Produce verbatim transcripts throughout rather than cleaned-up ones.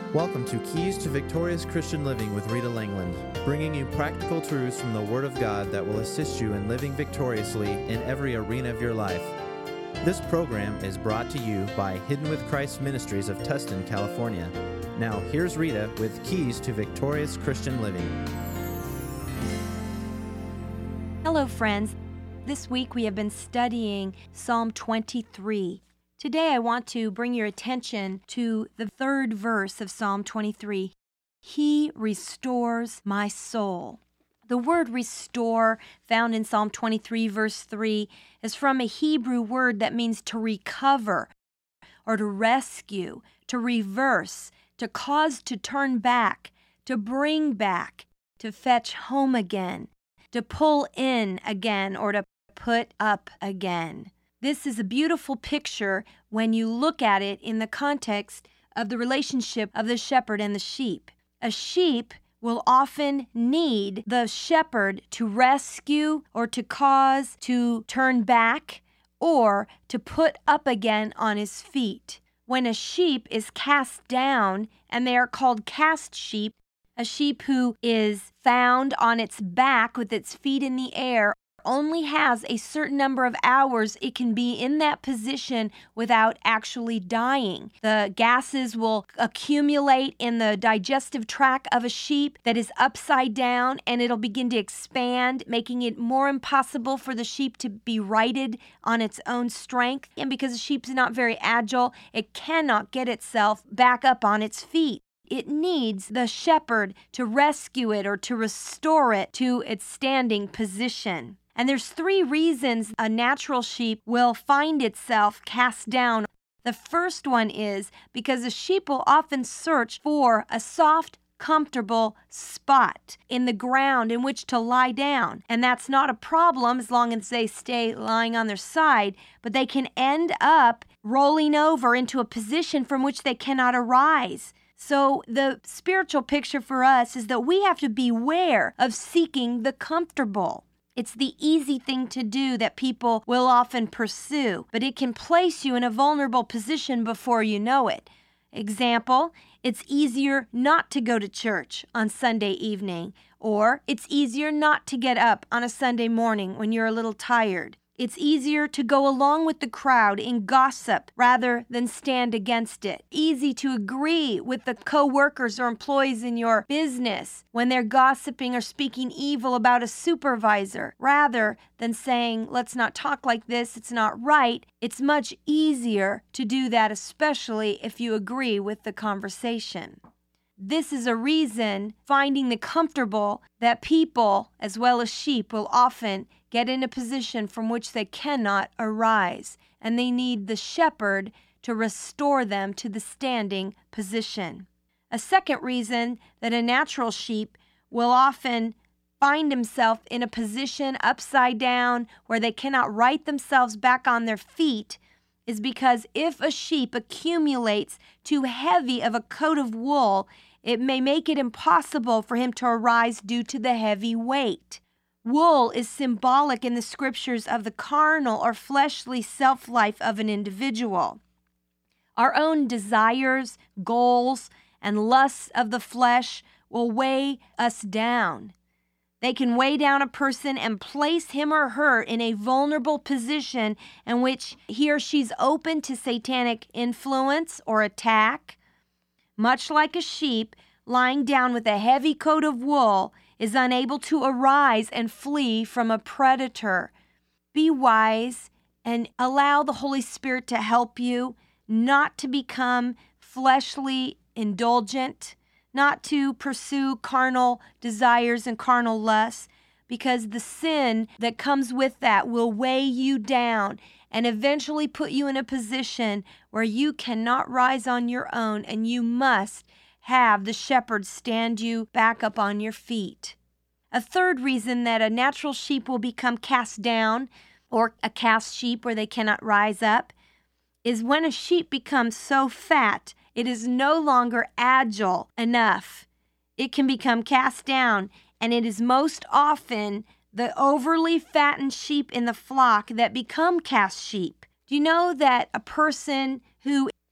Welcome to Keys to Victorious Christian Living with Rita Langland, bringing you practical truths from the Word of God that will assist you in living victoriously in every arena of your life. This program is brought to you by Hidden with Christ Ministries of Tustin, California. Now, here's Rita with Keys to Victorious Christian Living. Hello, friends. This week we have been studying Psalm twenty-three. Today I want to bring your attention to the third verse of Psalm twenty-three. He restores my soul. The word restore, found in Psalm twenty-three, verse three, is from a Hebrew word that means to recover or to rescue, to reverse, to cause to turn back, to bring back, to fetch home again, to pull in again, or to put up again. This is a beautiful picture when you look at it in the context of the relationship of the shepherd and the sheep. A sheep will often need the shepherd to rescue or to cause to turn back or to put up again on his feet. When a sheep is cast down, and they are called cast sheep, a sheep who is found on its back with its feet in the air only has a certain number of hours it can be in that position without actually dying. The gases will accumulate in the digestive tract of a sheep that is upside down, and it'll begin to expand, making it more impossible for the sheep to be righted on its own strength. And because the sheep's not very agile, it cannot get itself back up on its feet. It needs the shepherd to rescue it or to restore it to its standing position. And there's three reasons a natural sheep will find itself cast down. The first one is because a sheep will often search for a soft, comfortable spot in the ground in which to lie down. And that's not a problem as long as they stay lying on their side, but they can end up rolling over into a position from which they cannot arise. So the spiritual picture for us is that we have to beware of seeking the comfortable. It's the easy thing to do that people will often pursue, but it can place you in a vulnerable position before you know it. Example, it's easier not to go to church on Sunday evening, or it's easier not to get up on a Sunday morning when you're a little tired. It's easier to go along with the crowd in gossip rather than stand against it. Easy to agree with the co-workers or employees in your business when they're gossiping or speaking evil about a supervisor rather than saying, let's not talk like this, it's not right. It's much easier to do that, especially if you agree with the conversation. This is a reason, finding the comfortable, that people, as well as sheep, will often get in a position from which they cannot arise, and they need the shepherd to restore them to the standing position. A second reason that a natural sheep will often find himself in a position upside down where they cannot right themselves back on their feet is because if a sheep accumulates too heavy of a coat of wool, it may make it impossible for him to arise due to the heavy weight. Wool is symbolic in the scriptures of the carnal or fleshly self-life of an individual. Our own desires, goals, and lusts of the flesh will weigh us down. They can weigh down a person and place him or her in a vulnerable position in which he or she's open to satanic influence or attack. Much like a sheep, lying down with a heavy coat of wool is unable to arise and flee from a predator. Be wise and allow the Holy Spirit to help you not to become fleshly indulgent, not to pursue carnal desires and carnal lusts, because the sin that comes with that will weigh you down and eventually put you in a position where you cannot rise on your own, and you must have the shepherd stand you back up on your feet. A third reason that a natural sheep will become cast down, or a cast sheep where they cannot rise up, is when a sheep becomes so fat it is no longer agile enough. It can become cast down, and it is most often the overly fattened sheep in the flock that become cast sheep. Do you know that a person who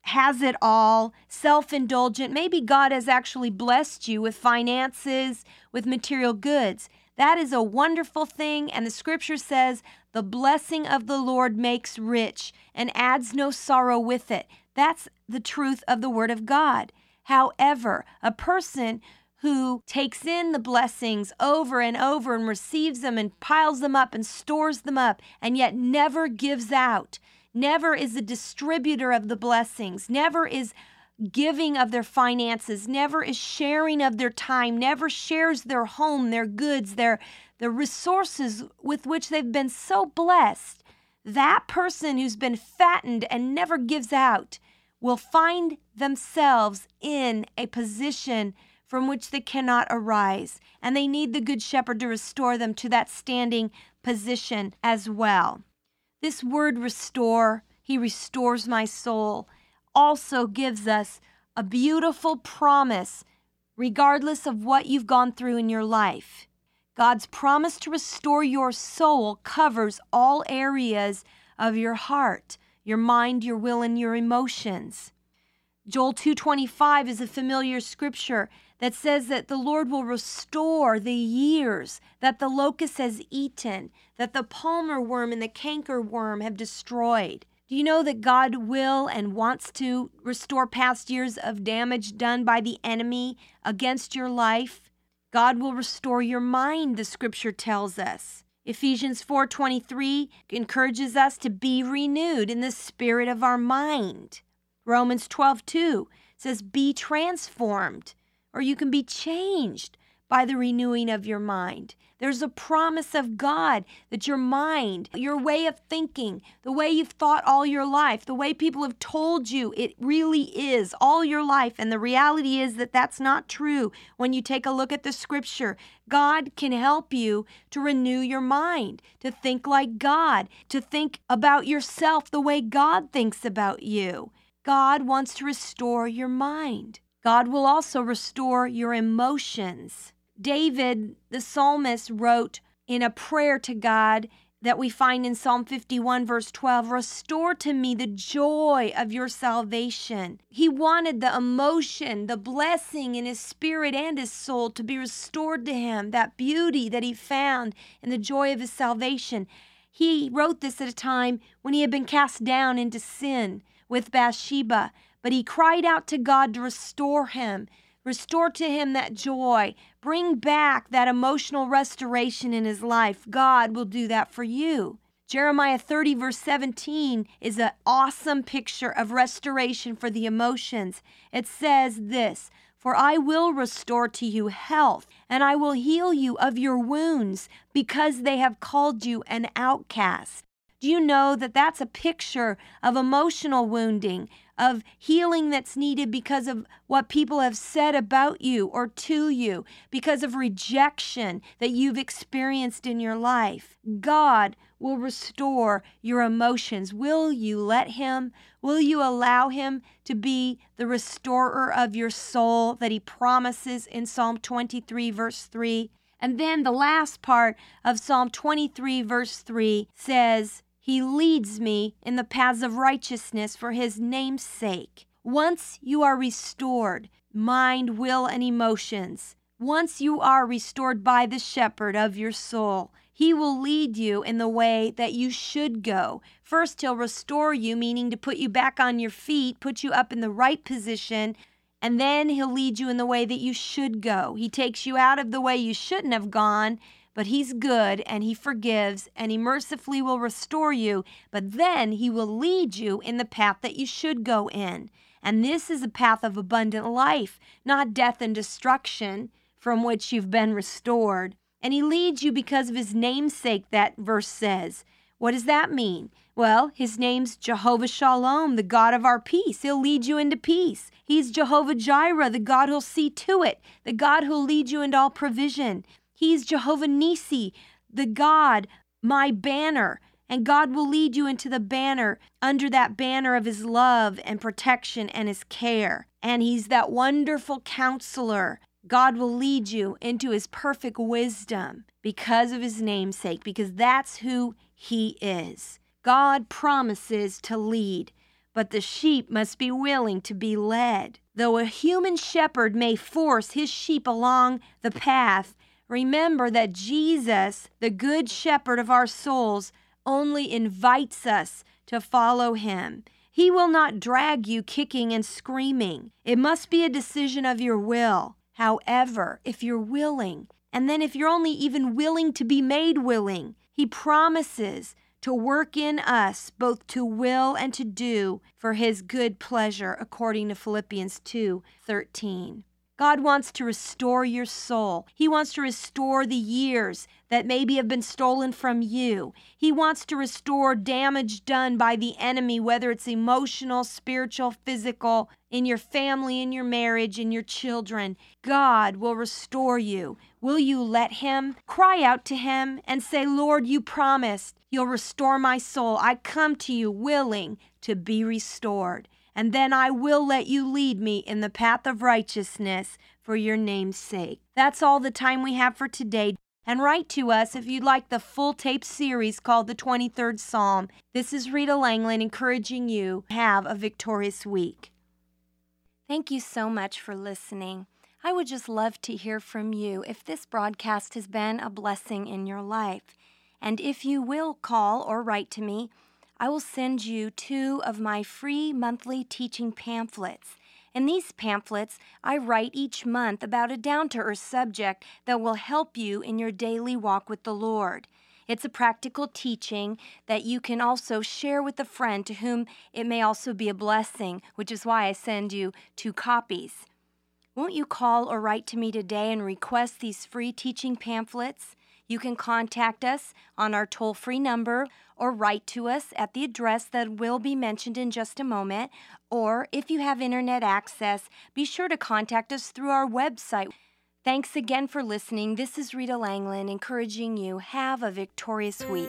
has it all, self-indulgent. Maybe God has actually blessed you with finances, with material goods. That is a wonderful thing, and the scripture says, the blessing of the Lord makes rich and adds no sorrow with it. That's the truth of the Word of God. However, a person who takes in the blessings over and over and receives them and piles them up and stores them up and yet never gives out, never is a distributor of the blessings, never is giving of their finances, never is sharing of their time, never shares their home, their goods, their the resources with which they've been so blessed, that person who's been fattened and never gives out will find themselves in a position from which they cannot arise, and they need the Good Shepherd to restore them to that standing position as well. This word restore, he restores my soul, also gives us a beautiful promise regardless of what you've gone through in your life. God's promise to restore your soul covers all areas of your heart, your mind, your will, and your emotions. Joel two twenty-five is a familiar scripture that says that the Lord will restore the years that the locust has eaten, that the palmer worm and the canker worm have destroyed. Do you know that God will and wants to restore past years of damage done by the enemy against your life? God will restore your mind, the scripture tells us. Ephesians four twenty-three encourages us to be renewed in the spirit of our mind. Romans twelve two says, be transformed, or you can be changed by the renewing of your mind. There's a promise of God that your mind, your way of thinking, the way you've thought all your life, the way people have told you it really is all your life, and the reality is that that's not true. When you take a look at the scripture, God can help you to renew your mind, to think like God, to think about yourself the way God thinks about you. God wants to restore your mind. God will also restore your emotions. David, the psalmist, wrote in a prayer to God that we find in Psalm fifty-one, verse twelve, restore to me the joy of your salvation. He wanted the emotion, the blessing in his spirit and his soul to be restored to him, that beauty that he found in the joy of his salvation. He wrote this at a time when he had been cast down into sin with Bathsheba, but he cried out to God to restore him. Restore to him that joy. Bring back that emotional restoration in his life. God will do that for you. Jeremiah thirty, verse seventeen is an awesome picture of restoration for the emotions. It says this, for I will restore to you health, and I will heal you of your wounds, because they have called you an outcast. Do you know that that's a picture of emotional wounding, of healing that's needed because of what people have said about you or to you, because of rejection that you've experienced in your life? God will restore your emotions. Will you let him? Will you allow him to be the restorer of your soul that he promises in Psalm twenty-three, verse three? And then the last part of Psalm twenty-three, verse three says, he leads me in the paths of righteousness for his name's sake. Once you are restored, mind, will, and emotions, once you are restored by the shepherd of your soul, he will lead you in the way that you should go. First, he'll restore you, meaning to put you back on your feet, put you up in the right position, and then he'll lead you in the way that you should go. He takes you out of the way you shouldn't have gone, but he's good, and he forgives, and he mercifully will restore you, but then he will lead you in the path that you should go in. And this is a path of abundant life, not death and destruction, from which you've been restored. And he leads you because of his namesake, that verse says. What does that mean? Well, his name's Jehovah Shalom, the God of our peace. He'll lead you into peace. He's Jehovah Jireh, the God who'll see to it, the God who'll lead you into all provision. He's Jehovah Nisi, the God, my banner, and God will lead you into the banner, under that banner of his love and protection and his care. And he's that wonderful counselor. God will lead you into his perfect wisdom because of his namesake, because that's who he is. God promises to lead, but the sheep must be willing to be led. Though a human shepherd may force his sheep along the path, remember that Jesus, the good shepherd of our souls, only invites us to follow him. He will not drag you kicking and screaming. It must be a decision of your will. However, if you're willing, and then if you're only even willing to be made willing, he promises to work in us both to will and to do for his good pleasure, according to Philippians two thirteen. God wants to restore your soul. He wants to restore the years that maybe have been stolen from you. He wants to restore damage done by the enemy, whether it's emotional, spiritual, physical, in your family, in your marriage, in your children. God will restore you. Will you let him? Cry out to him and say, Lord, you promised you'll restore my soul. I come to you willing to be restored. And then I will let you lead me in the path of righteousness for your name's sake. That's all the time we have for today. And write to us if you'd like the full tape series called the twenty-third Psalm. This is Rita Langland encouraging you to have a victorious week. Thank you so much for listening. I would just love to hear from you if this broadcast has been a blessing in your life. And if you will call or write to me, I will send you two of my free monthly teaching pamphlets. In these pamphlets, I write each month about a down-to-earth subject that will help you in your daily walk with the Lord. It's a practical teaching that you can also share with a friend to whom it may also be a blessing, which is why I send you two copies. Won't you call or write to me today and request these free teaching pamphlets? You can contact us on our toll-free number or write to us at the address that will be mentioned in just a moment. Or if you have internet access, be sure to contact us through our website. Thanks again for listening. This is Rita Langland encouraging you have a victorious week.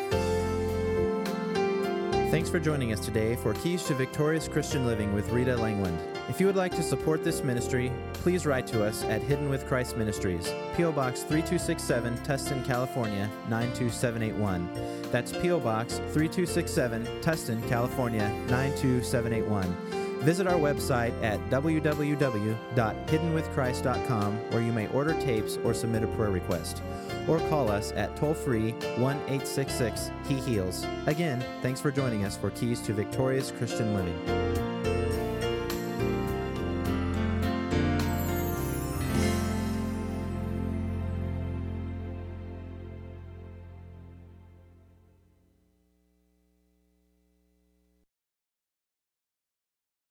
Thanks for joining us today for Keys to Victorious Christian Living with Rita Langland. If you would like to support this ministry, please write to us at Hidden with Christ Ministries, P O Box three two six seven, Tustin, California, nine two seven eight one. That's P O Box three two six seven, Tustin, California, nine two seven eight one. Visit our website at w w w dot hidden with christ dot com, where you may order tapes or submit a prayer request. Or call us at toll-free one eight six six, He Heals. Again, thanks for joining us for Keys to Victorious Christian Living.